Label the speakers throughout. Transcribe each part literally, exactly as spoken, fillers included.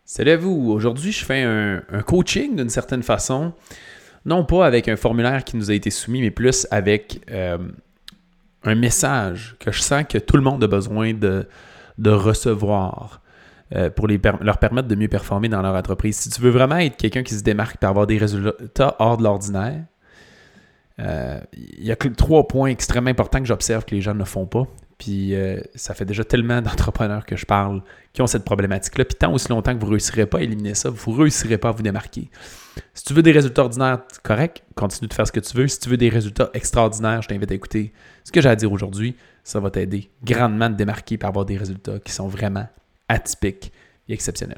Speaker 1: Salut à vous! Aujourd'hui, je fais un, un coaching d'une certaine façon, non pas avec un formulaire qui nous a été soumis, mais plus avec euh, un message que je sens que tout le monde a besoin de, de recevoir euh, pour les, leur permettre de mieux performer dans leur entreprise. Si tu veux vraiment être quelqu'un qui se démarque et avoir des résultats hors de l'ordinaire, euh, il y a trois points extrêmement importants que j'observe que les gens ne font pas. Puis euh, ça fait déjà tellement d'entrepreneurs que je parle qui ont cette problématique-là. Puis tant aussi longtemps que vous ne réussirez pas à éliminer ça, vous ne réussirez pas à vous démarquer. Si tu veux des résultats ordinaires, correct, continue de faire ce que tu veux. Si tu veux des résultats extraordinaires, je t'invite à écouter ce que j'ai à dire aujourd'hui. Ça va t'aider grandement à te démarquer et à avoir des résultats qui sont vraiment atypiques et exceptionnels.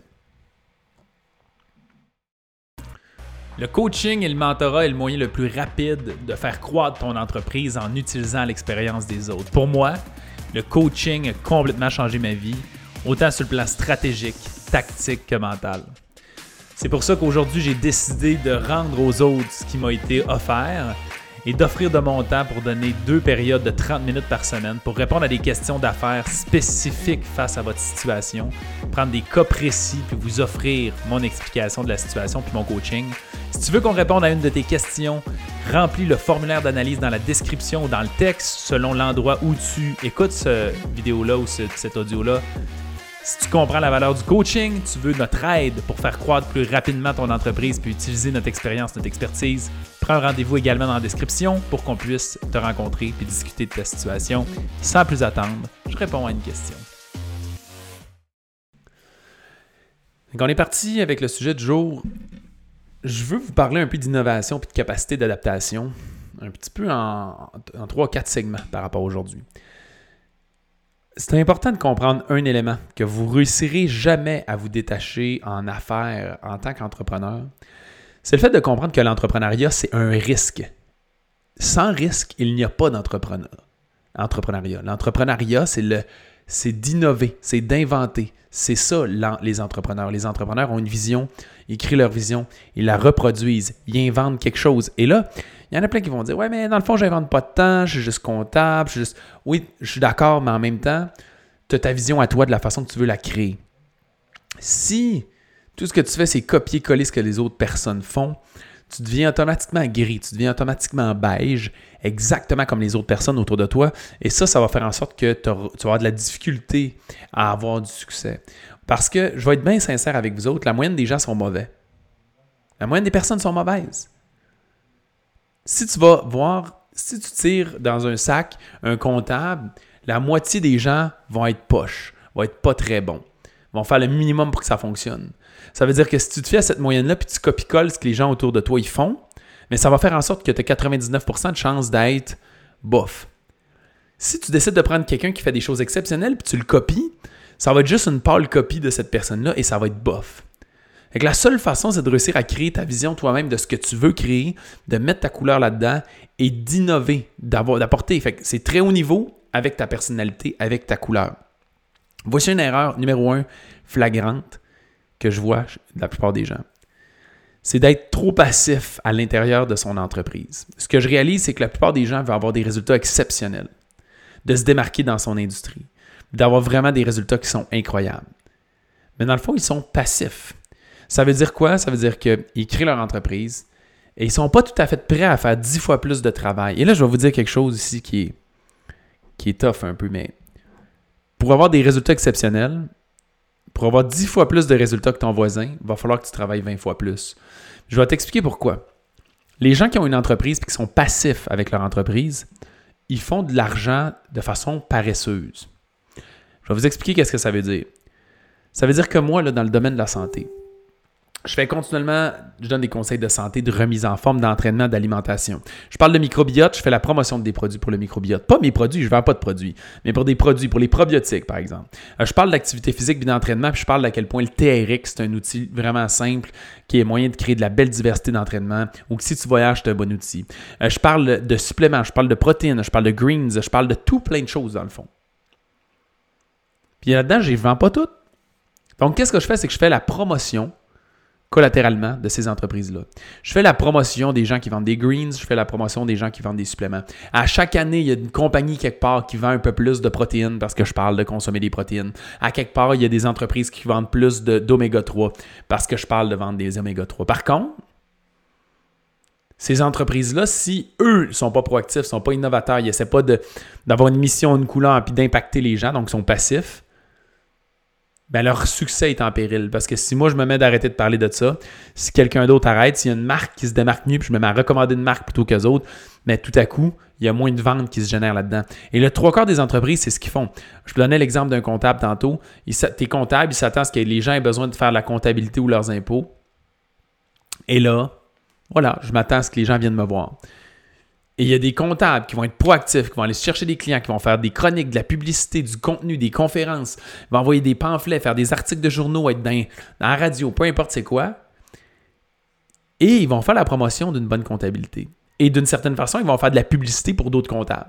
Speaker 1: Le coaching et le mentorat est le moyen le plus rapide de faire croître ton entreprise en utilisant l'expérience des autres. Pour moi, le coaching a complètement changé ma vie, autant sur le plan stratégique, tactique que mental. C'est pour ça qu'aujourd'hui, j'ai décidé de rendre aux autres ce qui m'a été offert et d'offrir de mon temps pour donner deux périodes de trente minutes par semaine pour répondre à des questions d'affaires spécifiques face à votre situation, prendre des cas précis puis vous offrir mon explication de la situation puis mon coaching. Si tu veux qu'on réponde à une de tes questions, remplis le formulaire d'analyse dans la description ou dans le texte selon l'endroit où tu écoutes cette vidéo-là ou ce, cet audio-là. Si tu comprends la valeur du coaching, tu veux notre aide pour faire croître plus rapidement ton entreprise puis utiliser notre expérience, notre expertise, prends un rendez-vous également dans la description pour qu'on puisse te rencontrer puis discuter de ta situation. Sans plus attendre, je réponds à une question. Donc on est parti avec le sujet du jour. Je veux vous parler un peu d'innovation et de capacité d'adaptation, un petit peu en, en trois quatre segments par rapport à aujourd'hui. C'est important de comprendre un élément, que vous ne réussirez jamais à vous détacher en affaires en tant qu'entrepreneur. C'est le fait de comprendre que l'entrepreneuriat, c'est un risque. Sans risque, il n'y a pas d'entrepreneuriat. L'entrepreneuriat, c'est, le, c'est d'innover, c'est d'inventer. C'est ça, les entrepreneurs. Les entrepreneurs ont une vision, ils créent leur vision, ils la reproduisent, ils inventent quelque chose. Et là, il y en a plein qui vont dire « Ouais, mais dans le fond, je n'invente pas de temps, je suis juste comptable, je suis juste... » Oui, je suis d'accord, mais en même temps, tu as ta vision à toi de la façon que tu veux la créer. Si tout ce que tu fais, c'est copier-coller ce que les autres personnes font, tu deviens automatiquement gris, tu deviens automatiquement beige, exactement comme les autres personnes autour de toi. Et ça, ça va faire en sorte que tu vas avoir de la difficulté à avoir du succès. Parce que, je vais être bien sincère avec vous autres, la moyenne des gens sont mauvais. La moyenne des personnes sont mauvaises. Si tu vas voir, si tu tires dans un sac un comptable, la moitié des gens vont être poches, vont être pas très bons, vont faire le minimum pour que ça fonctionne. Ça veut dire que si tu te fais à cette moyenne-là puis tu copies-colles ce que les gens autour de toi ils font, mais ça va faire en sorte que tu as quatre-vingt-dix-neuf pour cent de chances d'être bof. Si tu décides de prendre quelqu'un qui fait des choses exceptionnelles puis tu le copies, ça va être juste une pâle copie de cette personne-là et ça va être bof. Fait que la seule façon, c'est de réussir à créer ta vision toi-même de ce que tu veux créer, de mettre ta couleur là-dedans et d'innover, d'avoir, d'apporter. Fait que c'est très haut niveau avec ta personnalité, avec ta couleur. Voici une erreur numéro un flagrante que je vois de la plupart des gens. C'est d'être trop passif à l'intérieur de son entreprise. Ce que je réalise, c'est que la plupart des gens veulent avoir des résultats exceptionnels, de se démarquer dans son industrie, d'avoir vraiment des résultats qui sont incroyables. Mais dans le fond, ils sont passifs. Ça veut dire quoi? Ça veut dire qu'ils créent leur entreprise et ils ne sont pas tout à fait prêts à faire dix fois plus de travail. Et là, je vais vous dire quelque chose ici qui est, qui est tough un peu, mais pour avoir des résultats exceptionnels, pour avoir dix fois plus de résultats que ton voisin, il va falloir que tu travailles vingt fois plus. Je vais t'expliquer pourquoi. Les gens qui ont une entreprise et qui sont passifs avec leur entreprise, ils font de l'argent de façon paresseuse. Je vais vous expliquer qu'est-ce que ça veut dire. Ça veut dire que moi, là, dans le domaine de la santé, je fais continuellement, je donne des conseils de santé, de remise en forme, d'entraînement, d'alimentation. Je parle de microbiote, je fais la promotion de des produits pour le microbiote. Pas mes produits, je ne vends pas de produits, mais pour des produits, pour les probiotiques, par exemple. Euh, je parle d'activité physique et d'entraînement, puis je parle d'à quel point le T R X, c'est un outil vraiment simple qui est moyen de créer de la belle diversité d'entraînement ou que si tu voyages, c'est un bon outil. Euh, je parle de suppléments, je parle de protéines, je parle de greens, je parle de tout plein de choses dans le fond. Puis là-dedans, je ne vends pas tout. Donc, qu'est-ce que je fais? C'est que je fais la promotion collatéralement de ces entreprises-là. Je fais la promotion des gens qui vendent des greens, je fais la promotion des gens qui vendent des suppléments. À chaque année, il y a une compagnie quelque part qui vend un peu plus de protéines parce que je parle de consommer des protéines. À quelque part, il y a des entreprises qui vendent plus de, d'oméga trois parce que je parle de vendre des oméga trois. Par contre, ces entreprises-là, si eux ne sont pas proactifs, ne sont pas innovateurs, ils n'essaient pas de, d'avoir une mission, une couleur puis d'impacter les gens, donc ils sont passifs, ben leur succès est en péril. Parce que si moi, je me mets d'arrêter de parler de ça, si quelqu'un d'autre arrête, s'il y a une marque qui se démarque mieux, puis je me mets à recommander une marque plutôt qu'eux autres, mais tout à coup, il y a moins de ventes qui se génèrent là-dedans. Et le trois quarts des entreprises, c'est ce qu'ils font. Je vous donnais l'exemple d'un comptable tantôt. Il, t'es comptable, il s'attend à ce que les gens aient besoin de faire la comptabilité ou leurs impôts. Et là, voilà, je m'attends à ce que les gens viennent me voir. Et il y a des comptables qui vont être proactifs, qui vont aller chercher des clients, qui vont faire des chroniques, de la publicité, du contenu, des conférences, vont envoyer des pamphlets, faire des articles de journaux, être dans, dans la radio, peu importe c'est quoi. Et ils vont faire la promotion d'une bonne comptabilité. Et d'une certaine façon, ils vont faire de la publicité pour d'autres comptables.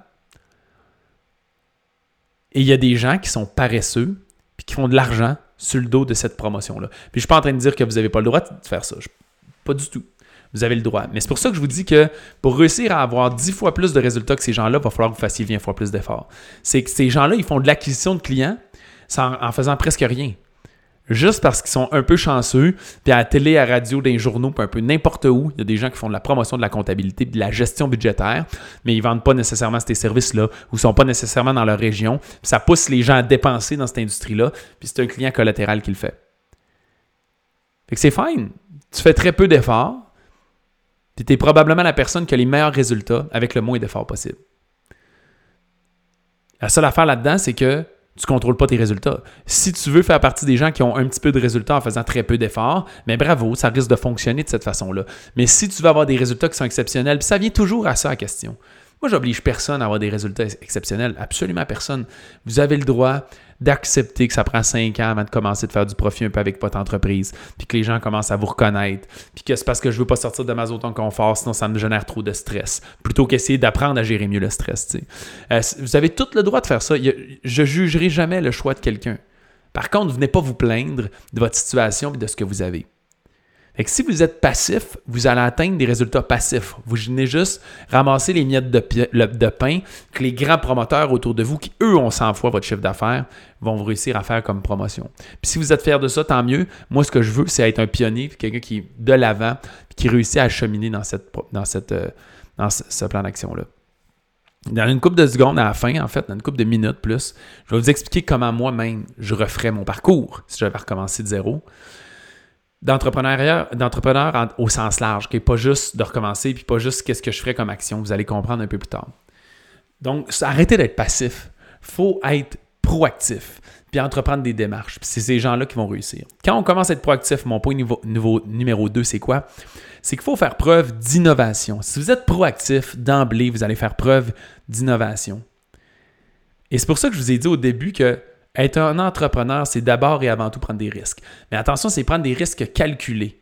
Speaker 1: Et il y a des gens qui sont paresseux puis qui font de l'argent sur le dos de cette promotion-là. Puis je ne suis pas en train de dire que vous n'avez pas le droit de faire ça. Je, pas du tout. Vous avez le droit. Mais c'est pour ça que je vous dis que pour réussir à avoir dix fois plus de résultats que ces gens-là, il va falloir que vous fassiez vingt fois plus d'efforts. C'est que ces gens-là, ils font de l'acquisition de clients sans, en faisant presque rien. Juste parce qu'ils sont un peu chanceux, puis à la télé, à la radio, dans les journaux, puis un peu n'importe où, il y a des gens qui font de la promotion de la comptabilité, de la gestion budgétaire, mais ils ne vendent pas nécessairement ces services-là, ou ne sont pas nécessairement dans leur région. Puis ça pousse les gens à dépenser dans cette industrie-là, puis c'est un client collatéral qui le fait. Fait que c'est fine. Tu fais très peu d'efforts, puis tu es probablement la personne qui a les meilleurs résultats avec le moins d'efforts possible. La seule affaire là-dedans, c'est que tu ne contrôles pas tes résultats. Si tu veux faire partie des gens qui ont un petit peu de résultats en faisant très peu d'efforts, mais bravo, ça risque de fonctionner de cette façon-là. Mais si tu veux avoir des résultats qui sont exceptionnels, puis ça vient toujours à ça la question. Moi, j'oblige personne à avoir des résultats exceptionnels, absolument personne. Vous avez le droit d'accepter que ça prend cinq ans avant de commencer de faire du profit un peu avec votre entreprise, puis que les gens commencent à vous reconnaître, puis que c'est parce que je ne veux pas sortir de ma zone de confort, sinon ça me génère trop de stress, plutôt qu'essayer d'apprendre à gérer mieux le stress. Tu sais. Euh, vous avez tout le droit de faire ça. Je ne jugerai jamais le choix de quelqu'un. Par contre, venez pas vous plaindre de votre situation et de ce que vous avez. Fait que si vous êtes passif, vous allez atteindre des résultats passifs. Vous venez juste ramasser les miettes de, pi- de pain que les grands promoteurs autour de vous, qui eux ont cent fois votre chiffre d'affaires, vont vous réussir à faire comme promotion. Puis si vous êtes fier de ça, tant mieux. Moi, ce que je veux, c'est être un pionnier, quelqu'un qui est de l'avant, qui réussit à cheminer dans, cette, dans, cette, dans ce, ce plan d'action-là. Dans une couple de secondes à la fin, en fait, dans une couple de minutes plus, je vais vous expliquer comment moi-même je referais mon parcours si j'avais recommencé de zéro. D'entrepreneuriat, d'entrepreneur en, au sens large, qui n'est pas juste de recommencer, puis pas juste qu'est-ce que je ferais comme action. Vous allez comprendre un peu plus tard. Donc, arrêtez d'être passif. Il faut être proactif, puis entreprendre des démarches. Puis c'est ces gens-là qui vont réussir. Quand on commence à être proactif, mon point niveau, niveau, numéro deux, c'est quoi? C'est qu'il faut faire preuve d'innovation. Si vous êtes proactif, d'emblée, vous allez faire preuve d'innovation. Et c'est pour ça que je vous ai dit au début que être un entrepreneur, c'est d'abord et avant tout prendre des risques. Mais attention, c'est prendre des risques calculés.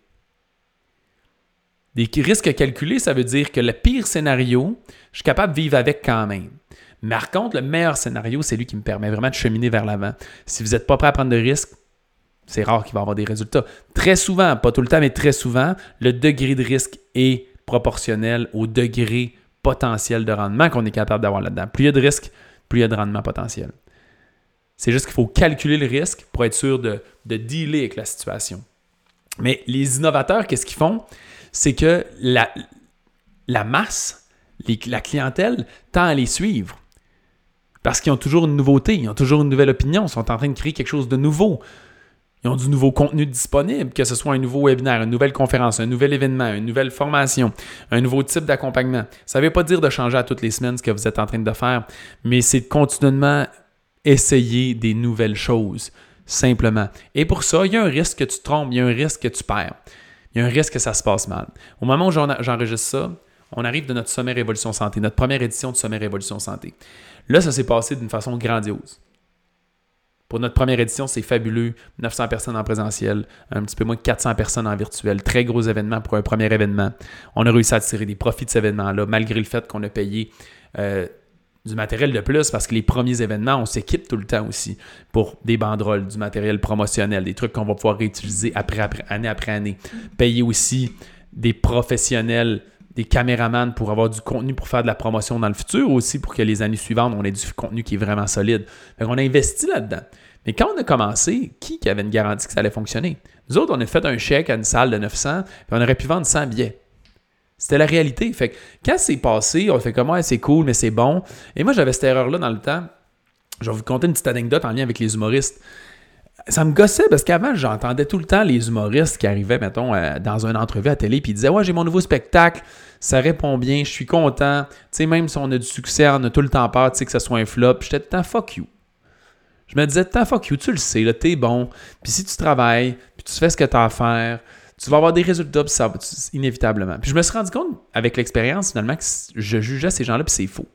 Speaker 1: Des risques calculés, ça veut dire que le pire scénario, je suis capable de vivre avec quand même. Mais par contre, le meilleur scénario, c'est lui qui me permet vraiment de cheminer vers l'avant. Si vous n'êtes pas prêt à prendre de risques, c'est rare qu'il va y avoir des résultats. Très souvent, pas tout le temps, mais très souvent, le degré de risque est proportionnel au degré potentiel de rendement qu'on est capable d'avoir là-dedans. Plus il y a de risques, plus il y a de rendement potentiel. C'est juste qu'il faut calculer le risque pour être sûr de, de dealer avec la situation. Mais les innovateurs, qu'est-ce qu'ils font? C'est que la, la masse, les, la clientèle, tend à les suivre. Parce qu'ils ont toujours une nouveauté, ils ont toujours une nouvelle opinion, ils sont en train de créer quelque chose de nouveau. Ils ont du nouveau contenu disponible, que ce soit un nouveau webinaire, une nouvelle conférence, un nouvel événement, une nouvelle formation, un nouveau type d'accompagnement. Ça ne veut pas dire de changer à toutes les semaines ce que vous êtes en train de faire, mais c'est de continuellement essayer des nouvelles choses, simplement. Et pour ça, il y a un risque que tu te trompes, il y a un risque que tu perds. Il y a un risque que ça se passe mal. Au moment où j'enregistre ça, on arrive de notre sommet Révolution Santé, notre première édition de sommet Révolution Santé. Là, ça s'est passé d'une façon grandiose. Pour notre première édition, c'est fabuleux. neuf cents personnes en présentiel, un petit peu moins de quatre cents personnes en virtuel. Très gros événement pour un premier événement. On a réussi à tirer des profits de cet événement-là, malgré le fait qu'on a payé euh, du matériel de plus parce que les premiers événements, on s'équipe tout le temps aussi pour des banderoles, du matériel promotionnel, des trucs qu'on va pouvoir réutiliser après, après, année après année. Payer aussi des professionnels, des caméramans pour avoir du contenu pour faire de la promotion dans le futur aussi pour que les années suivantes, on ait du contenu qui est vraiment solide. Fait qu'on a investi là-dedans. Mais quand on a commencé, qui avait une garantie que ça allait fonctionner? Nous autres, on a fait un chèque à une salle de neuf cents puis on aurait pu vendre cent billets. C'était la réalité. Fait que quand c'est passé, on fait comme ouais, c'est cool, mais c'est bon. Et moi, j'avais cette erreur-là dans le temps. Je vais vous conter une petite anecdote en lien avec les humoristes. Ça me gossait parce qu'avant, j'entendais tout le temps les humoristes qui arrivaient, mettons, euh, dans une entrevue à télé, puis ils disaient « Ouais, j'ai mon nouveau spectacle, ça répond bien, je suis content. » Tu sais, même si on a du succès, on a tout le temps peur, tu sais, que ça soit un flop. Puis j'étais tout le temps « Fuck you. » Je me disais tout le temps « Fuck you, tu le sais, là, t'es bon. Puis si tu travailles, puis tu fais ce que tu as à faire, tu vas avoir des résultats, puis ça va inévitablement. » Puis je me suis rendu compte, avec l'expérience, finalement, que je jugeais ces gens-là, puis c'est faux.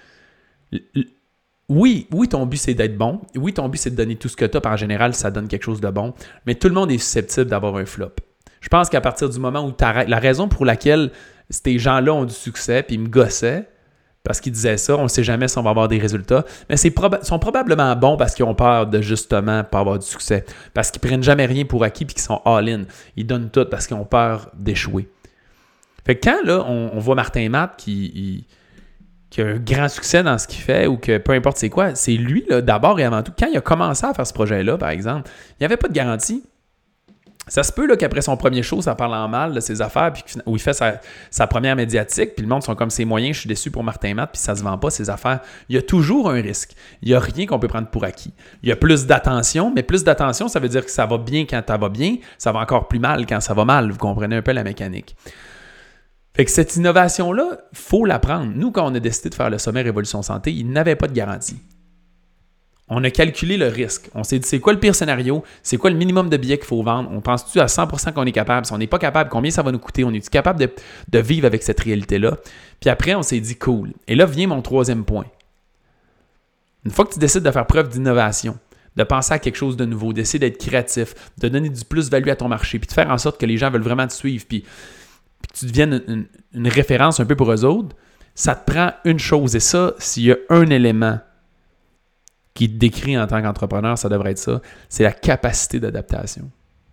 Speaker 1: Oui, oui, ton but, c'est d'être bon. Oui, ton but, c'est de donner tout ce que tu as. En général, ça donne quelque chose de bon. Mais tout le monde est susceptible d'avoir un flop. Je pense qu'à partir du moment où tu arrêtes, la raison pour laquelle ces gens-là ont du succès, puis ils me gossaient, parce qu'ils disaient ça, on ne sait jamais si on va avoir des résultats, mais ils proba- sont probablement bons parce qu'ils ont peur de justement pas avoir du succès. Parce qu'ils ne prennent jamais rien pour acquis puis qu'ils sont all-in. Ils donnent tout parce qu'ils ont peur d'échouer. Fait que quand là, on, on voit Martin Matt qui... Il, qui a un grand succès dans ce qu'il fait ou que peu importe c'est quoi, c'est lui, là, d'abord et avant tout. Quand il a commencé à faire ce projet-là, par exemple, il n'y avait pas de garantie. Ça se peut là, qu'après son premier show, ça parle en mal de ses affaires, puis où il fait sa, sa première médiatique, puis le monde sont comme ses moyens, je suis déçu pour Martin Matt, puis ça ne se vend pas, ses affaires. Il y a toujours un risque. Il n'y a rien qu'on peut prendre pour acquis. Il y a plus d'attention, mais plus d'attention, ça veut dire que ça va bien quand ça va bien, ça va encore plus mal quand ça va mal. Vous comprenez un peu la mécanique. Fait que cette innovation-là, il faut la prendre. Nous, quand on a décidé de faire le sommet Révolution Santé, il n'avait pas de garantie. On a calculé le risque. On s'est dit, c'est quoi le pire scénario? C'est quoi le minimum de billets qu'il faut vendre? On pense-tu à cent pour cent qu'on est capable? Si on n'est pas capable, combien ça va nous coûter? On est-tu capable de, de vivre avec cette réalité-là? Puis après, on s'est dit, cool. Et là vient mon troisième point. Une fois que tu décides de faire preuve d'innovation, de penser à quelque chose de nouveau, d'essayer d'être créatif, de donner du plus-value à ton marché, puis de faire en sorte que les gens veulent vraiment te suivre, puis que tu deviennes une, une, une référence un peu pour eux autres, ça te prend une chose. Et ça, s'il y a un élément qui te décrit en tant qu'entrepreneur, ça devrait être ça, c'est la capacité d'adaptation.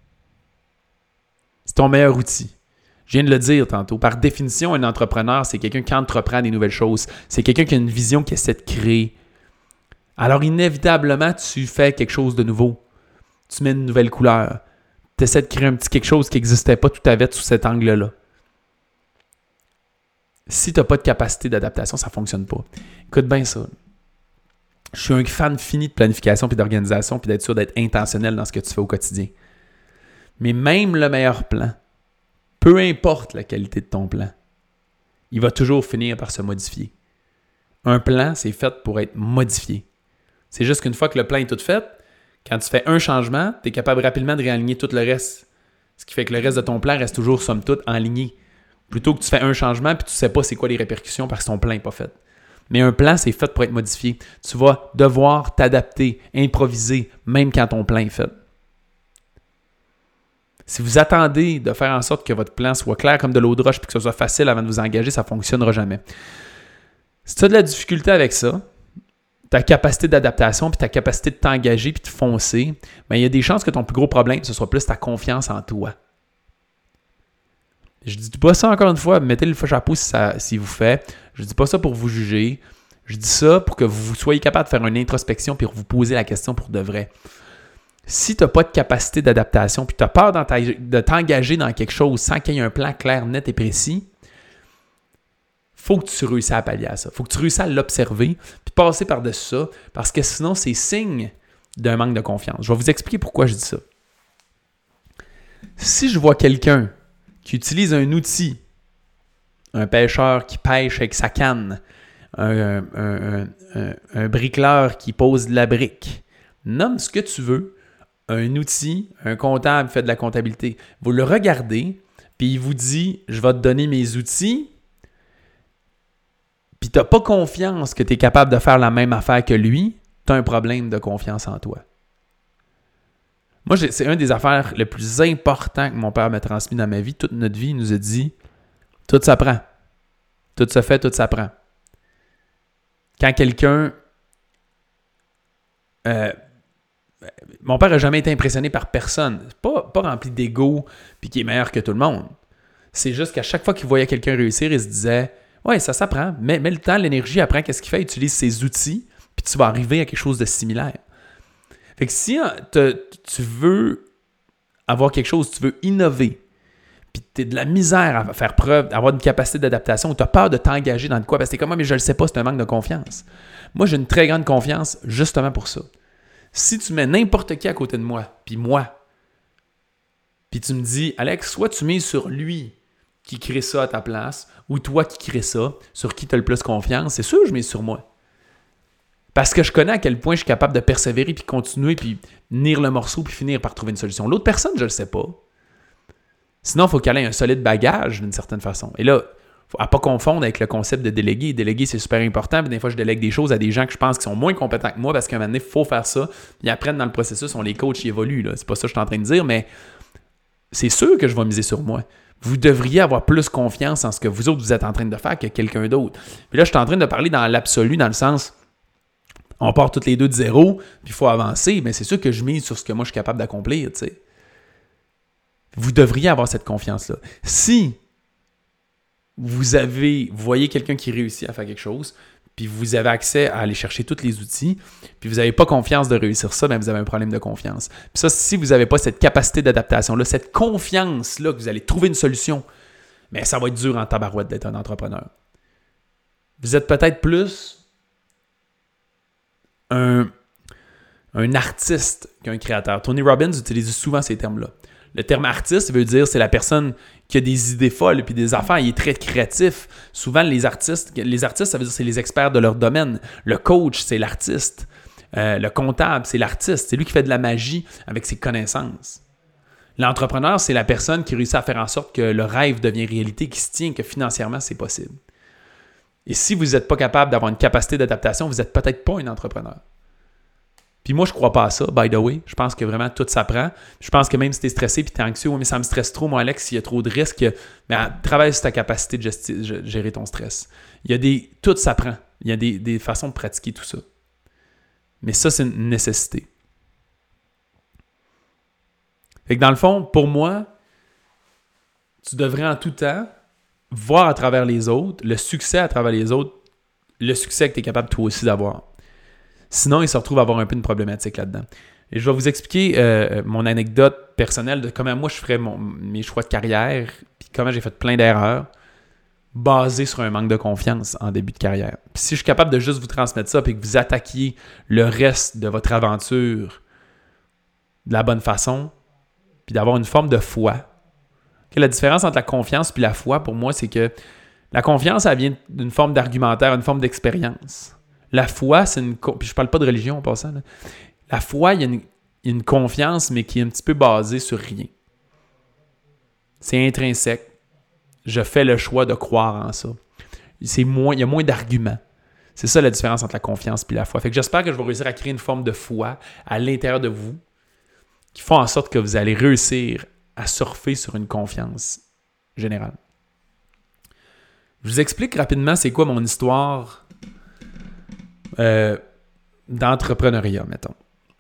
Speaker 1: C'est ton meilleur outil. Je viens de le dire tantôt. Par définition, un entrepreneur, c'est quelqu'un qui entreprend des nouvelles choses. C'est quelqu'un qui a une vision, qui essaie de créer. Alors, inévitablement, tu fais quelque chose de nouveau. Tu mets une nouvelle couleur. Tu essaies de créer un petit quelque chose qui n'existait pas tout à fait sous cet angle-là. Si tu n'as pas de capacité d'adaptation, ça ne fonctionne pas. Écoute bien ça. Je suis un fan fini de planification puis d'organisation puis d'être sûr d'être intentionnel dans ce que tu fais au quotidien. Mais même le meilleur plan, peu importe la qualité de ton plan, il va toujours finir par se modifier. Un plan, c'est fait pour être modifié. C'est juste qu'une fois que le plan est tout fait, quand tu fais un changement, tu es capable rapidement de réaligner tout le reste. Ce qui fait que le reste de ton plan reste toujours, somme toute, aligné. Plutôt que tu fais un changement puis tu ne sais pas c'est quoi les répercussions parce que ton plan n'est pas fait. Mais un plan, c'est fait pour être modifié. Tu vas devoir t'adapter, improviser, même quand ton plan est fait. Si vous attendez de faire en sorte que votre plan soit clair comme de l'eau de roche et que ce soit facile avant de vous engager, ça ne fonctionnera jamais. Si tu as de la difficulté avec ça, ta capacité d'adaptation puis ta capacité de t'engager puis de foncer, bien, il y a des chances que ton plus gros problème, ce soit plus ta confiance en toi. Je ne dis pas ça encore une fois, mettez le chapeau si, ça, si vous faites. Je ne dis pas ça pour vous juger. Je dis ça pour que vous soyez capable de faire une introspection puis vous poser la question pour de vrai. Si tu n'as pas de capacité d'adaptation puis tu as peur de t'engager dans quelque chose sans qu'il y ait un plan clair, net et précis, il faut que tu réussisses à pallier à ça. Il faut que tu réussisses à l'observer puis passer par-dessus ça parce que sinon, c'est signe d'un manque de confiance. Je vais vous expliquer pourquoi je dis ça. Si je vois quelqu'un qui utilise un outil, un pêcheur qui pêche avec sa canne, un, un, un, un, un bricoleur qui pose de la brique, nomme ce que tu veux, un outil, un comptable fait de la comptabilité. Vous le regardez, puis il vous dit « Je vais te donner mes outils », puis tu n'as pas confiance que tu es capable de faire la même affaire que lui, tu as un problème de confiance en toi. Moi, j'ai, c'est une des affaires les plus importantes que mon père m'a transmis dans ma vie. Toute notre vie, il nous a dit « Tout s'apprend. Tout se fait, tout s'apprend. » quand quelqu'un... Euh, mon père n'a jamais été impressionné par personne. Pas, pas rempli d'ego puis qui est meilleur que tout le monde. C'est juste qu'à chaque fois qu'il voyait quelqu'un réussir, il se disait « Ouais, ça s'apprend. Mets, mets le temps, l'énergie, apprends qu'est-ce qu'il fait, utilise ses outils, puis tu vas arriver à quelque chose de similaire. » Fait que si te, tu veux avoir quelque chose, tu veux innover, puis tu as de la misère à faire preuve, à avoir une capacité d'adaptation, ou tu as peur de t'engager dans de quoi, parce que t'es comme moi, mais je ne le sais pas, c'est un manque de confiance. Moi, j'ai une très grande confiance justement pour ça. Si tu mets n'importe qui à côté de moi, puis moi, puis tu me dis, Alex, soit tu mises sur lui qui crée ça à ta place, ou toi qui crée ça, sur qui tu as le plus confiance, c'est sûr que je mise sur moi. Parce que je connais à quel point je suis capable de persévérer, puis continuer, puis tenir le morceau, puis finir par trouver une solution. L'autre personne, je ne le sais pas. Sinon, il faut qu'elle ait un solide bagage d'une certaine façon. Et là, il ne faut pas confondre avec le concept de déléguer. Déléguer, c'est super important. Puis des fois, je délègue des choses à des gens que je pense qui sont moins compétents que moi parce qu'à un moment donné, il faut faire ça. Puis ils apprennent dans le processus, on les coach, ils évoluent. Là. C'est pas ça que je suis en train de dire, mais c'est sûr que je vais miser sur moi. Vous devriez avoir plus confiance en ce que vous autres, vous êtes en train de faire que quelqu'un d'autre. Puis là, je suis en train de parler dans l'absolu, dans le sens, on part toutes les deux de zéro, puis il faut avancer. Mais c'est sûr que je mise sur ce que moi, je suis capable d'accomplir, tu sais. Vous devriez avoir cette confiance-là. Si vous avez, vous voyez quelqu'un qui réussit à faire quelque chose, puis vous avez accès à aller chercher tous les outils, puis vous n'avez pas confiance de réussir ça, bien vous avez un problème de confiance. Puis ça, si vous n'avez pas cette capacité d'adaptation-là, cette confiance-là que vous allez trouver une solution, bien ça va être dur en tabarouette d'être un entrepreneur. Vous êtes peut-être plus un, un artiste qu'un créateur. Tony Robbins utilise souvent ces termes-là. Le terme artiste veut dire c'est la personne qui a des idées folles et des affaires. Il est très créatif. Souvent, les artistes, les artistes, ça veut dire c'est les experts de leur domaine. Le coach, c'est l'artiste. Euh, le comptable, c'est l'artiste. C'est lui qui fait de la magie avec ses connaissances. L'entrepreneur, c'est la personne qui réussit à faire en sorte que le rêve devienne réalité, qui se tient, que financièrement, c'est possible. Et si vous n'êtes pas capable d'avoir une capacité d'adaptation, vous n'êtes peut-être pas un entrepreneur. Puis moi, je crois pas à ça, by the way. Je pense que vraiment tout s'apprend. Je pense que même si tu es stressé et tu es anxieux, oui, mais ça me stresse trop, moi, Alex, s'il y a trop de risques, ben, travaille sur ta capacité de gesti- gérer ton stress. Il y a des. Tout s'apprend. Il y a des, des façons de pratiquer tout ça. Mais ça, c'est une nécessité. Fait que dans le fond, pour moi, tu devrais en tout temps voir à travers les autres, le succès à travers les autres, le succès que tu es capable toi aussi d'avoir. Sinon, il se retrouve à avoir un peu une problématique là-dedans. Et je vais vous expliquer euh, mon anecdote personnelle de comment moi je ferais mon, mes choix de carrière, puis comment j'ai fait plein d'erreurs basées sur un manque de confiance en début de carrière. Puis si je suis capable de juste vous transmettre ça, puis que vous attaquiez le reste de votre aventure de la bonne façon, puis d'avoir une forme de foi. Okay, la différence entre la confiance et la foi, pour moi, c'est que la confiance, elle vient d'une forme d'argumentaire, une forme d'expérience. La foi, c'est une... Puis je parle pas de religion en passant. Là. La foi, il y a une, une confiance, mais qui est un petit peu basée sur rien. C'est intrinsèque. Je fais le choix de croire en ça. C'est moins, il y a moins d'arguments. C'est ça la différence entre la confiance et la foi. Fait que j'espère que je vais réussir à créer une forme de foi à l'intérieur de vous qui font en sorte que vous allez réussir à surfer sur une confiance générale. Je vous explique rapidement c'est quoi mon histoire Euh, d'entrepreneuriat, mettons.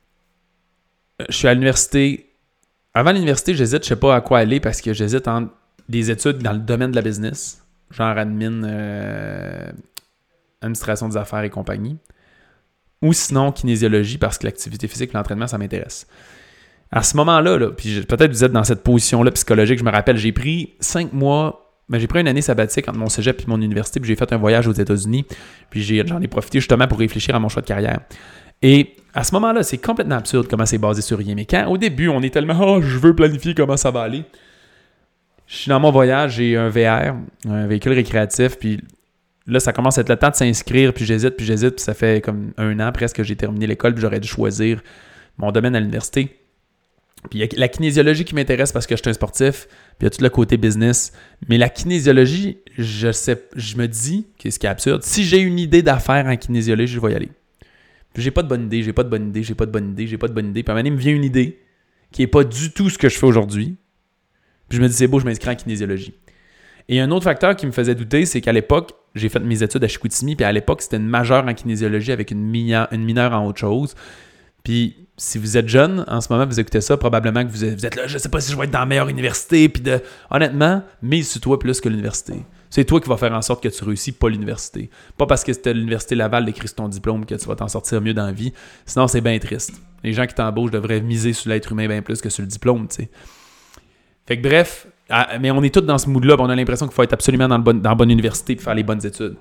Speaker 1: Je suis à l'université. Avant l'université, j'hésite, je ne sais pas à quoi aller parce que j'hésite entre des études dans le domaine de la business, genre admin, euh, administration des affaires et compagnie, ou sinon kinésiologie parce que l'activité physique et l'entraînement, ça m'intéresse. À ce moment-là, là, puis peut-être vous êtes dans cette position-là psychologique, je me rappelle, j'ai pris cinq mois. Ben, j'ai pris une année sabbatique entre mon cégep et mon université, puis j'ai fait un voyage aux États-Unis, puis j'ai, j'en ai profité justement pour réfléchir à mon choix de carrière. Et à ce moment-là, c'est complètement absurde comment c'est basé sur rien. Mais quand, au début, on est tellement « Oh, je veux planifier comment ça va aller », je suis dans mon voyage, j'ai un V R, un véhicule récréatif, puis là, ça commence à être le temps de s'inscrire, puis j'hésite, puis j'hésite, puis ça fait comme un an presque que j'ai terminé l'école, puis j'aurais dû choisir mon domaine à l'université. Puis il y a la kinésiologie qui m'intéresse parce que je suis un sportif, puis il y a tout le côté business. Mais la kinésiologie, je sais, je me dis, qu'est-ce qui est absurde, si j'ai une idée d'affaires en kinésiologie, je vais y aller. Puis j'ai pas de bonne idée, j'ai pas de bonne idée, j'ai pas de bonne idée, j'ai pas de bonne idée. Puis à un moment donné, il me vient une idée qui est pas du tout ce que je fais aujourd'hui. Puis je me dis, c'est beau, je m'inscris en kinésiologie. Et un autre facteur qui me faisait douter, c'est qu'à l'époque, j'ai fait mes études à Chicoutimi, puis à l'époque, c'était une majeure en kinésiologie avec une, mineure, une mineure en autre chose. Puis si vous êtes jeune, en ce moment, vous écoutez ça, probablement que vous êtes, vous êtes là, je sais pas si je vais être dans la meilleure université, puis de... Honnêtement, mise sur toi plus que l'université. C'est toi qui vas faire en sorte que tu réussis, pas l'université. Pas parce que c'était l'université Laval d'écrire sur ton diplôme que tu vas t'en sortir mieux dans la vie. Sinon, c'est bien triste. Les gens qui t'embauchent devraient miser sur l'être humain bien plus que sur le diplôme, tu sais. Fait que bref, mais on est tous dans ce mood-là, on a l'impression qu'il faut être absolument dans, le bon, dans la bonne université pour faire les bonnes études.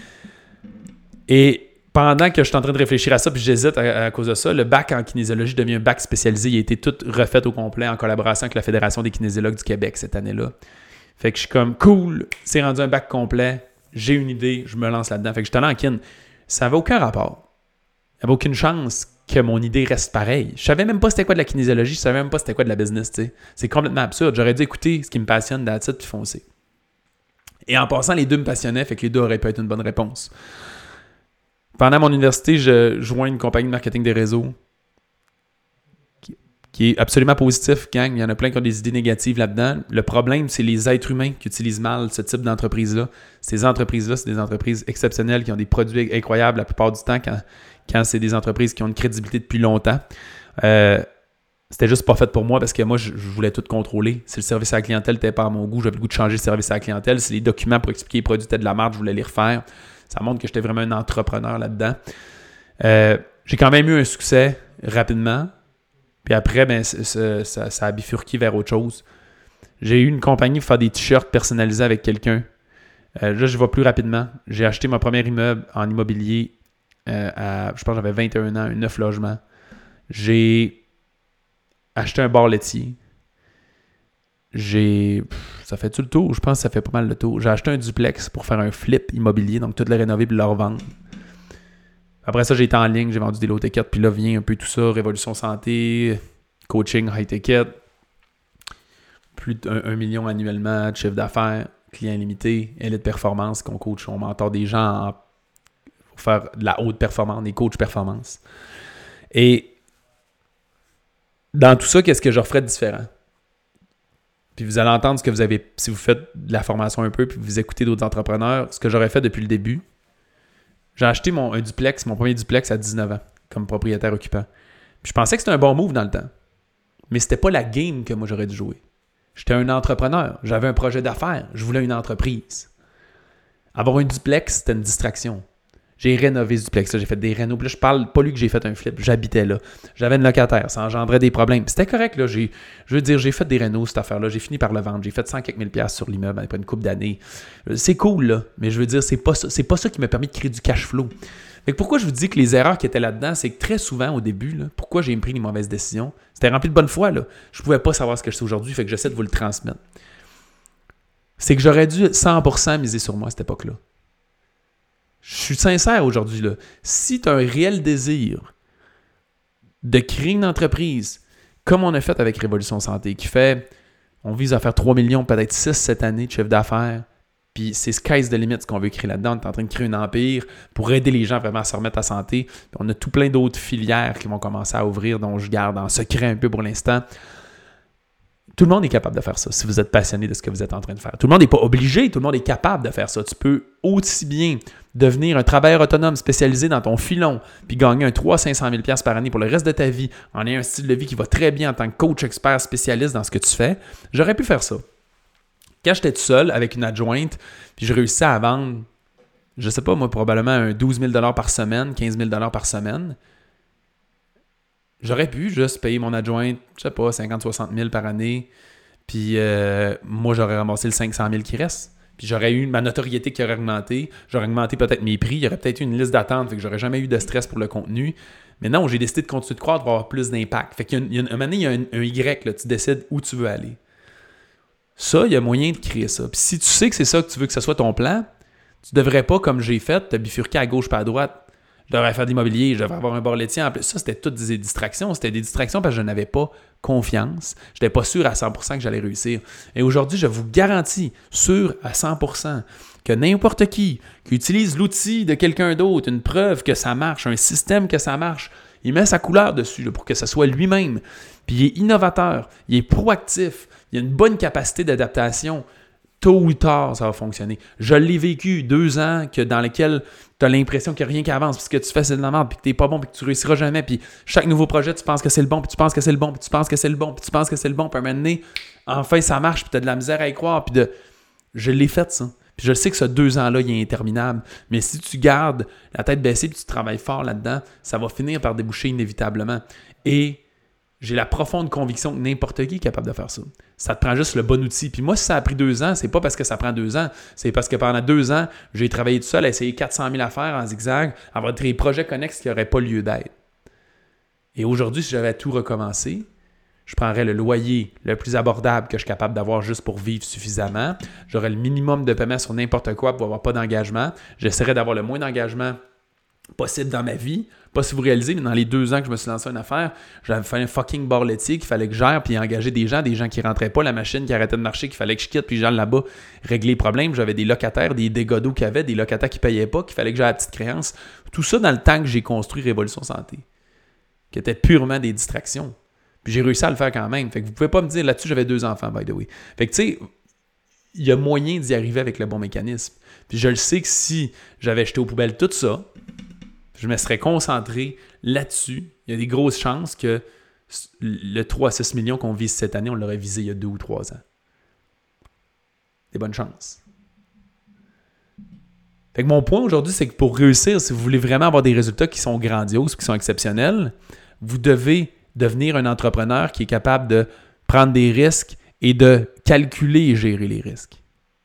Speaker 1: Et pendant que je suis en train de réfléchir à ça, puis j'hésite à, à cause de ça, le bac en kinésiologie devient un bac spécialisé. Il a été tout refait au complet en collaboration avec la Fédération des kinésiologues du Québec cette année-là. Fait que je suis comme, cool, c'est rendu un bac complet, j'ai une idée, je me lance là-dedans. Fait que je suis allé en kin. Ça n'avait aucun rapport. Il n'y avait aucune chance que mon idée reste pareille. Je savais même pas c'était quoi de la kinésiologie, je savais même pas c'était quoi de la business, tu sais. C'est complètement absurde. J'aurais dû écouter ce qui me passionne dans la titre puis foncer. Et en passant, les deux me passionnaient, fait que les deux auraient pu être une bonne réponse. Pendant mon université, je joins une compagnie de marketing des réseaux qui, qui est absolument positif, gang. Il y en a plein qui ont des idées négatives là-dedans. Le problème, c'est les êtres humains qui utilisent mal ce type d'entreprise-là. Ces entreprises-là, c'est des entreprises exceptionnelles qui ont des produits incroyables la plupart du temps quand, quand c'est des entreprises qui ont une crédibilité depuis longtemps. Euh, c'était juste pas fait pour moi parce que moi, je, je voulais tout contrôler. Si le service à la clientèle n'était pas à mon goût, j'avais le goût de changer le service à la clientèle. Si les documents pour expliquer les produits étaient de la merde, je voulais les refaire. Ça montre que j'étais vraiment un entrepreneur là-dedans. Euh, j'ai quand même eu un succès rapidement. Puis après, ben, c'est, c'est, ça, ça a bifurqué vers autre chose. J'ai eu une compagnie pour faire des t-shirts personnalisés avec quelqu'un. Euh, là, je vais plus rapidement. J'ai acheté mon premier immeuble en immobilier euh, à, je pense que j'avais vingt et un ans, neuf logements. J'ai acheté un bar laitier. J'ai... Ça fait-tu le tour? Je pense que ça fait pas mal le tour. J'ai acheté un duplex pour faire un flip immobilier, donc tout le rénover puis le revendre. Après ça, j'ai été en ligne, j'ai vendu des low tickets, puis là vient un peu tout ça, Révolution Santé, coaching high ticket, plus d'un million annuellement de chiffre d'affaires, clients limités, Elite Performance, qu'on coach, on mentor des gens en, pour faire de la haute performance, des coachs performance. Et dans tout ça, qu'est-ce que je referais de différent? Puis vous allez entendre ce que vous avez, si vous faites de la formation un peu, puis vous écoutez d'autres entrepreneurs, ce que j'aurais fait depuis le début. J'ai acheté mon, un duplex, mon premier duplex à dix-neuf ans, comme propriétaire occupant. Puis je pensais que c'était un bon move dans le temps. Mais c'était pas la game que moi j'aurais dû jouer. J'étais un entrepreneur, j'avais un projet d'affaires, je voulais une entreprise. Avoir un duplex, c'était une distraction. J'ai rénové ce duplex-là, j'ai fait des rénaux. Puis là, je parle pas lui que j'ai fait un flip, j'habitais là. J'avais une locataire, ça engendrait des problèmes. C'était correct, là. J'ai, je veux dire, j'ai fait des rénaux, cette affaire-là. J'ai fini par le vendre. J'ai fait cent quelques mille piastres sur l'immeuble après une couple d'années. C'est cool, là. Mais je veux dire, c'est pas ça, c'est pas ça qui m'a permis de créer du cash flow. Fait que pourquoi je vous dis que les erreurs qui étaient là-dedans, c'est que très souvent, au début, là, pourquoi j'ai pris les mauvaises décisions, c'était rempli de bonne foi, là. Je pouvais pas savoir ce que je sais aujourd'hui, fait que j'essaie de vous le transmettre. C'est que j'aurais dû cent pour cent miser sur moi à cette époque-là. Je suis sincère aujourd'hui, là. Si tu as un réel désir de créer une entreprise, comme on a fait avec Révolution Santé, qui fait, on vise à faire trois millions, peut-être six cette année de chiffre d'affaires, puis c'est sky's the limit ce qu'on veut créer là-dedans. On est en train de créer un empire pour aider les gens vraiment à se remettre à santé. Puis on a tout plein d'autres filières qui vont commencer à ouvrir, dont je garde en secret un peu pour l'instant. Tout le monde est capable de faire ça si vous êtes passionné de ce que vous êtes en train de faire. Tout le monde n'est pas obligé, tout le monde est capable de faire ça. Tu peux aussi bien devenir un travailleur autonome spécialisé dans ton filon puis gagner un trois cents à cinq cent mille dollars par année pour le reste de ta vie en ayant un style de vie qui va très bien en tant que coach expert spécialiste dans ce que tu fais. J'aurais pu faire ça. Quand j'étais tout seul avec une adjointe puis je réussissais à vendre, je sais pas moi, probablement un douze mille dollars par semaine, quinze mille dollars par semaine, j'aurais pu juste payer mon adjointe, je sais pas, cinquante à soixante mille par année. Puis euh, moi, j'aurais ramassé le cinq cent mille qui reste. Puis j'aurais eu ma notoriété qui aurait augmenté. J'aurais augmenté peut-être mes prix. Il y aurait peut-être eu une liste d'attente. Fait que j'aurais jamais eu de stress pour le contenu. Mais non, j'ai décidé de continuer de croître pour avoir plus d'impact. Fait qu'il y a, une, il y a une, un moment donné, il y a un, un Y. Là, tu décides où tu veux aller. Ça, il y a moyen de créer ça. Puis si tu sais que c'est ça que tu veux que ce soit ton plan, tu devrais pas, comme j'ai fait, te bifurquer à gauche pas à droite. Je devrais faire de l'immobilier, je devrais avoir un bar laitier. En plus, ça, c'était toutes des distractions. C'était des distractions parce que je n'avais pas confiance. Je n'étais pas sûr à cent pour cent que j'allais réussir. Et aujourd'hui, je vous garantis, sûr à cent pour cent, que n'importe qui qui utilise l'outil de quelqu'un d'autre, une preuve que ça marche, un système que ça marche, il met sa couleur dessus là, pour que ce soit lui-même. Puis il est innovateur, il est proactif, il a une bonne capacité d'adaptation. tôt ou tard, ça va fonctionner. Je l'ai vécu deux ans que dans lesquels tu as l'impression qu'il n'y a rien qui avance, puis ce que tu fais, c'est de la merde, puis que tu n'es pas bon, puis que tu ne réussiras jamais, puis chaque nouveau projet, tu penses que c'est le bon, puis tu penses que c'est le bon, puis tu penses que c'est le bon, puis tu penses que c'est le bon, puis à un moment donné, enfin, ça marche, puis tu as de la misère à y croire, puis de... Je l'ai fait, ça. Puis je sais que ce deux ans-là, il est interminable, mais si tu gardes la tête baissée, puis tu travailles fort là-dedans, ça va finir par déboucher inévitablement. Et j'ai la profonde conviction que n'importe qui est capable de faire ça. Ça te prend juste le bon outil. Puis moi, si ça a pris deux ans, c'est pas parce que ça prend deux ans, c'est parce que pendant deux ans, j'ai travaillé tout seul à essayer quatre cent mille affaires en zigzag, à avoir des projets connexes qui n'auraient pas lieu d'être. Et aujourd'hui, si j'avais tout recommencé, je prendrais le loyer le plus abordable que je suis capable d'avoir juste pour vivre suffisamment. J'aurais le minimum de paiement sur n'importe quoi pour avoir pas d'engagement. J'essaierais d'avoir le moins d'engagement possible dans ma vie. Pas si vous réalisez, mais dans les deux ans que je me suis lancé une affaire, j'avais fait un fucking bar laitier qu'il fallait que je gère, puis engager des gens, des gens qui rentraient pas, la machine qui arrêtait de marcher, qu'il fallait que je quitte, puis j'allais là-bas régler les problèmes. J'avais des locataires, des dégâts d'eau qu'il y avait, des locataires qui payaient pas, qu'il fallait que j'aie la petite créance. Tout ça dans le temps que j'ai construit Révolution Santé, qui était purement des distractions. Puis j'ai réussi à le faire quand même. Fait que vous pouvez pas me dire, là-dessus, j'avais deux enfants, by the way. Fait que tu sais, il y a moyen d'y arriver avec le bon mécanisme. Puis je le sais que si j'avais jeté aux poubelles tout ça, je me serais concentré là-dessus. Il y a des grosses chances que le trois à six millions qu'on vise cette année, on l'aurait visé il y a deux ou trois ans. Des bonnes chances. Fait que mon point aujourd'hui, c'est que pour réussir, si vous voulez vraiment avoir des résultats qui sont grandioses, qui sont exceptionnels, vous devez devenir un entrepreneur qui est capable de prendre des risques et de calculer et gérer les risques.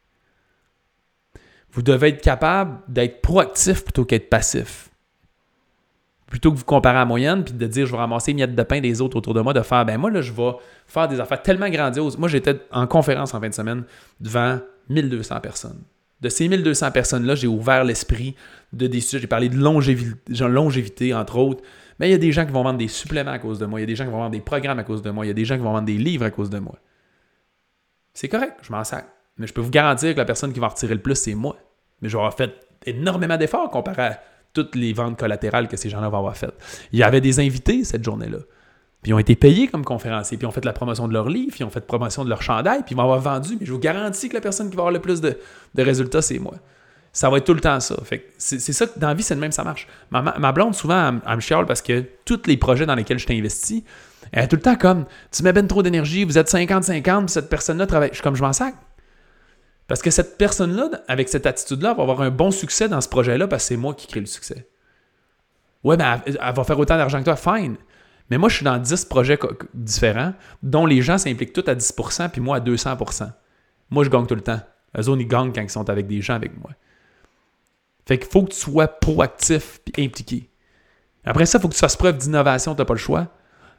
Speaker 1: Vous devez être capable d'être proactif plutôt qu'être passif. Plutôt que vous comparer à la moyenne puis de dire je vais ramasser les miettes de pain des autres autour de moi, de faire ben moi là je vais faire des affaires tellement grandioses. Moi j'étais en conférence en fin de semaine devant mille deux cents personnes. De ces mille deux cents personnes-là, j'ai ouvert l'esprit de des sujets. J'ai parlé de longévité, longévité entre autres. Mais il y a des gens qui vont vendre des suppléments à cause de moi. Il y a des gens qui vont vendre des programmes à cause de moi. Il y a des gens qui vont vendre des livres à cause de moi. C'est correct, je m'en sers. Mais je peux vous garantir que la personne qui va en retirer le plus, c'est moi. Mais j'aurai fait énormément d'efforts comparé à toutes les ventes collatérales que ces gens-là vont avoir faites. Il y avait des invités cette journée-là. Puis ils ont été payés comme conférenciers, puis ils ont fait la promotion de leur livre, puis ils ont fait la promotion de leur chandail, puis ils vont avoir vendu. Mais je vous garantis que la personne qui va avoir le plus de, de résultats, c'est moi. Ça va être tout le temps ça. Fait que c'est, c'est ça que dans la vie, c'est le même, ça marche. Ma, ma blonde, souvent, elle, elle me chiale parce que tous les projets dans lesquels je t'ai investi, elle est tout le temps comme tu mets ben trop d'énergie, vous êtes cinquante cinquante, puis cette personne-là travaille. Je suis comme je m'en sac. Parce que cette personne-là, avec cette attitude-là, va avoir un bon succès dans ce projet-là parce que c'est moi qui crée le succès. Ouais, mais elle, elle va faire autant d'argent que toi, fine. Mais moi, je suis dans dix projets co- différents dont les gens s'impliquent tous à dix pour cent puis moi à deux cents pour cent. Moi, je gagne tout le temps. Eux autres, ils gagnent quand ils sont avec des gens avec moi. Fait qu'il faut que tu sois proactif et impliqué. Après ça, il faut que tu fasses preuve d'innovation, tu n'as pas le choix.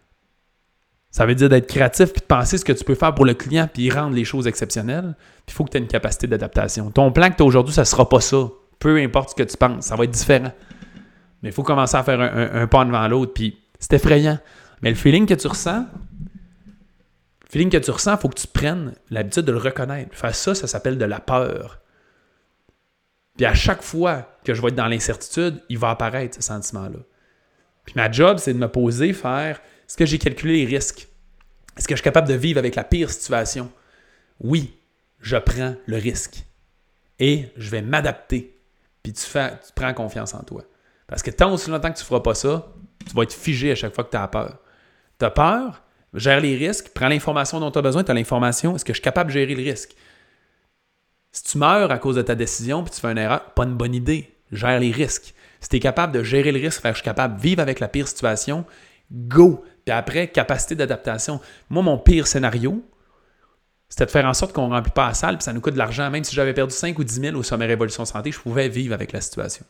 Speaker 1: Ça veut dire d'être créatif puis de penser ce que tu peux faire pour le client puis rendre les choses exceptionnelles. Puis il faut que tu aies une capacité d'adaptation. Ton plan que tu as aujourd'hui, ça ne sera pas ça. Peu importe ce que tu penses, ça va être différent. Mais il faut commencer à faire un, un, un pas devant l'autre. Puis c'est effrayant. Mais le feeling que tu ressens, le feeling que tu ressens, il faut que tu prennes l'habitude de le reconnaître. Faire ça, ça s'appelle de la peur. Puis à chaque fois que je vais être dans l'incertitude, il va apparaître ce sentiment-là. Puis ma job, c'est de me poser, faire... Est-ce que j'ai calculé les risques? Est-ce que je suis capable de vivre avec la pire situation? Oui, je prends le risque. Et je vais m'adapter. Puis tu, fais, tu prends confiance en toi. Parce que tant aussi longtemps que tu ne feras pas ça, tu vas être figé à chaque fois que tu as peur. Tu as peur, gère les risques, prends l'information dont tu as besoin, tu as l'information. Est-ce que je suis capable de gérer le risque? Si tu meurs à cause de ta décision puis tu fais une erreur, pas une bonne idée. Gère les risques. Si tu es capable de gérer le risque, faire que je suis capable de vivre avec la pire situation, go! Puis après, capacité d'adaptation. Moi, mon pire scénario, c'était de faire en sorte qu'on ne remplit pas la salle puis ça nous coûte de l'argent. Même si j'avais perdu cinq ou dix mille au sommet Révolution Santé, je pouvais vivre avec la situation.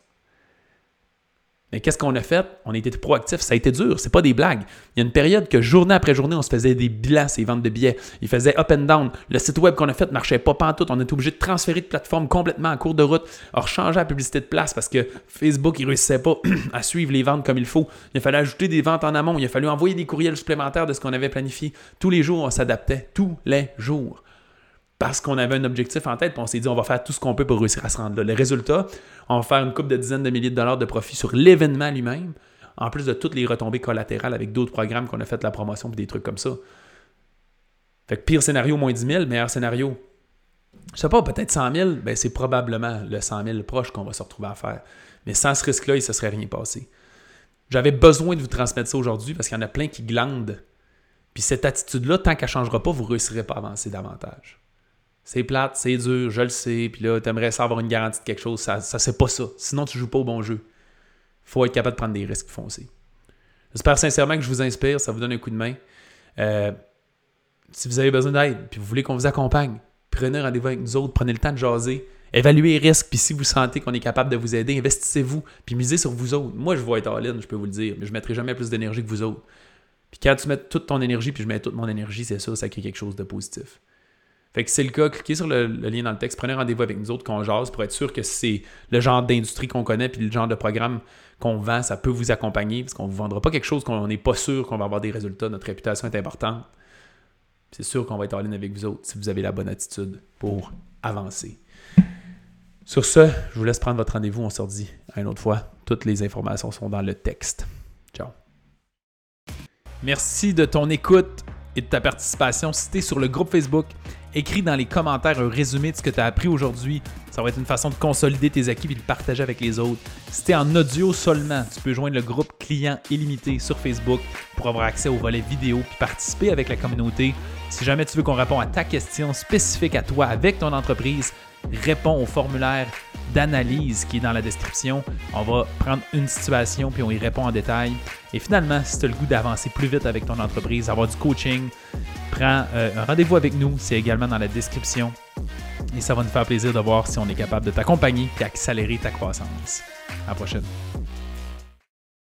Speaker 1: Mais qu'est-ce qu'on a fait? On a été proactifs. Ça a été dur. C'est pas des blagues. Il y a une période que journée après journée, on se faisait des bilans, ces ventes de billets. Il faisait up and down. Le site web qu'on a fait ne marchait pas pantoute. On était obligé de transférer de plateforme complètement en cours de route. On rechangeait la publicité de place parce que Facebook, il ne réussissait pas à suivre les ventes comme il faut. Il fallait ajouter des ventes en amont. Il a fallu envoyer des courriels supplémentaires de ce qu'on avait planifié. Tous les jours, on s'adaptait. Tous les jours. Parce qu'on avait un objectif en tête, puis on s'est dit on va faire tout ce qu'on peut pour réussir à se rendre là. Le résultat, on va faire une couple de dizaines de milliers de dollars de profit sur l'événement lui-même, en plus de toutes les retombées collatérales avec d'autres programmes qu'on a fait de la promotion et des trucs comme ça. Fait que pire scénario, moins dix mille, meilleur scénario, Je sais pas, peut-être cent mille, ben c'est probablement le cent mille proche qu'on va se retrouver à faire. Mais sans ce risque-là, il ne se serait rien passé. J'avais besoin de vous transmettre ça aujourd'hui parce qu'il y en a plein qui glandent. Puis cette attitude-là, tant qu'elle ne changera pas, vous ne réussirez pas à avancer davantage. C'est plate, c'est dur, je le sais. Puis là, tu aimerais ça avoir une garantie de quelque chose. Ça ne c'est pas ça. Sinon, tu ne joues pas au bon jeu. Il faut être capable de prendre des risques foncés. J'espère sincèrement que je vous inspire. Ça vous donne un coup de main. Euh, si vous avez besoin d'aide puis vous voulez qu'on vous accompagne, prenez rendez-vous avec nous autres. Prenez le temps de jaser. Évaluez les risques. Puis si vous sentez qu'on est capable de vous aider, investissez-vous. Puis misez sur vous autres. Moi, je vais être all-in, je peux vous le dire. Mais je ne mettrai jamais plus d'énergie que vous autres. Puis quand tu mets toute ton énergie, puis je mets toute mon énergie, c'est ça, ça crée quelque chose de positif. Fait que si c'est le cas, cliquez sur le, le lien dans le texte, prenez rendez-vous avec nous autres qu'on jase pour être sûr que c'est le genre d'industrie qu'on connaît puis le genre de programme qu'on vend, ça peut vous accompagner parce qu'on ne vous vendra pas quelque chose qu'on n'est pas sûr qu'on va avoir des résultats. Notre réputation est importante. C'est sûr qu'on va être en ligne avec vous autres si vous avez la bonne attitude pour avancer. Sur ce, je vous laisse prendre votre rendez-vous. On se redit à une autre fois. Toutes les informations sont dans le texte. Ciao. Merci de ton écoute et de ta participation. Si tu es sur le groupe Facebook, écris dans les commentaires un résumé de ce que tu as appris aujourd'hui. Ça va être une façon de consolider tes acquis et de le partager avec les autres. Si tu es en audio seulement, tu peux joindre le groupe Client Illimité sur Facebook pour avoir accès au volet vidéo et participer avec la communauté. Si jamais tu veux qu'on réponde à ta question spécifique à toi avec ton entreprise, réponds au formulaire d'analyse qui est dans la description. On va prendre une situation puis on y répond en détail. Et finalement, si tu as le goût d'avancer plus vite avec ton entreprise, avoir du coaching, prends euh, un rendez-vous avec nous. C'est également dans la description. Et ça va nous faire plaisir de voir si on est capable de t'accompagner et accélérer ta croissance. À la prochaine.